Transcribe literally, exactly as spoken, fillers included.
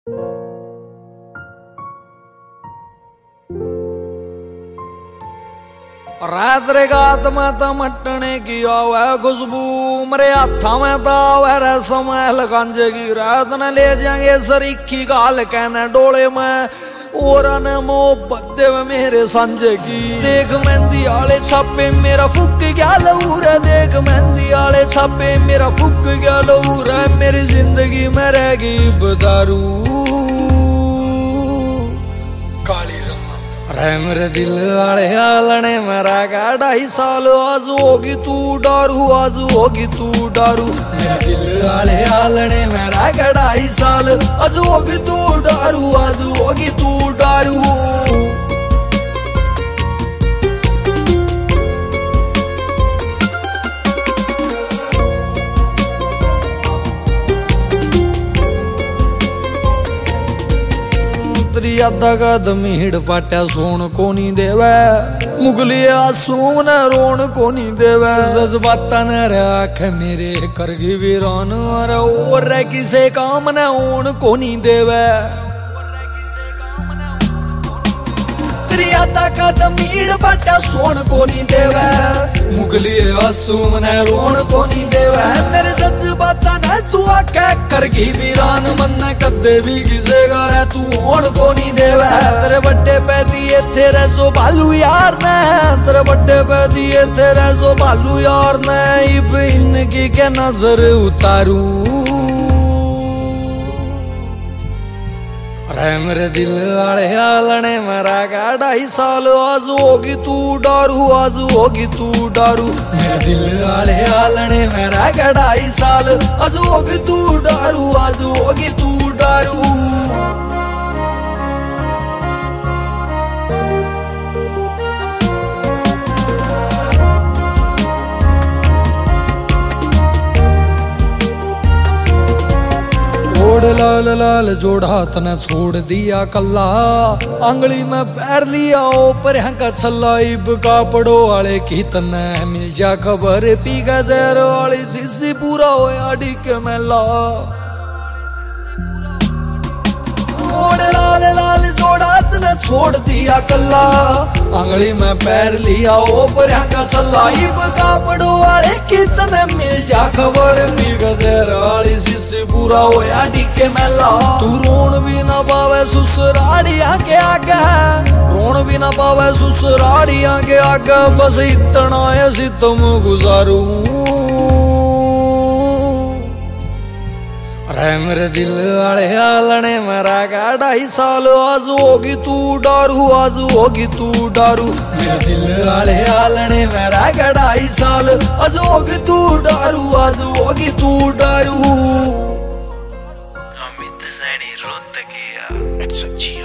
रात रे गात में तो मटने की आवे खुशबू, मेरे हाथा में तो आवे रसम गांजे की। रात न ले जाएंगे सरीखी गाल कहने डोले में, और न मोहब्बत देव मेरे संजय की। देख मेहंदी आले छापे मेरा फुक गया लहूर, देख मेहंदी आले छापे मेरा फुक गया लहूर। मेरी जिंदगी में रहेगी बदारू काली रंग रे, मेरे दिल वाले आलने मेरा का ढाई साल। आज होगी तू डारू, आज होगी तू डारू। मेरे दिल वाले आलने मेरा का ढाई साल। आज होगी तू डारू, आज होगी तू डारू। अद्धा कदमी हिड़ पाट्या सोन कोनी देवे, मुगलिया सोन रोन कोनी देवे। जज्बाता न राख मेरे करगी वीरान, और किसे काम न ओन कोनी देवे। अद्धा कदमी हिड़ पाट्या सोन कोनी देवे, मुगलिया सोन रोन कोनी देवे। मेरे जज्बाता न तू आके करगी वीरान, मन कदे भी किसे गा तू ओन कोनी देवे। तेरे बड्डे पे दिए तेरे जो भालू यार ने, तेरे बड्डे पे दिए तेरे जो भालू यार ने। इब इनकी के नजर उतारू रे, मेरे दिल वाले आलने मेरा का ढाई साल। आज होगी तू डारू, आज होगी तू डारू। मेरे दिल वाले आलने मेरा का ढाई साल। आज होगी तू डारू, आज होगी तू डारू। लाल लाल जोड़ा तने छोड़ दिया कल्ला, आंगली में पैर लिया ऊपर हंका छल्ला। इब कापड़ो वाले की तने मिल जा खबर, पी का जहर वाली शीशी पूरा होया डिक मेला। लाल लाल जोड़ा तने छोड़ दिया कल्ला, आंगली में पैर लिया ऊपर हंका छल्ला। इब कापड़ो वाले की तने मिल जा खबर, पी का जहर वाली शीशी पूरा होया डिके मेला। तू रोन भी ना पावे ससुराली आगे आगे, रोन भी ना पावे ससुराली आगे आगे। बस इतना ऐसी तुम गुजारू रे, मेरे दिल वाले आलने मेरा का ढाई साल। आज होगी तू डारू, आज होगी तू डारू। मेरे दिल वाले आलने मेरा का ढाई साल। आज होगी तू डारू, आज होगी तू डारू। अमित सैनी रोहतकिया।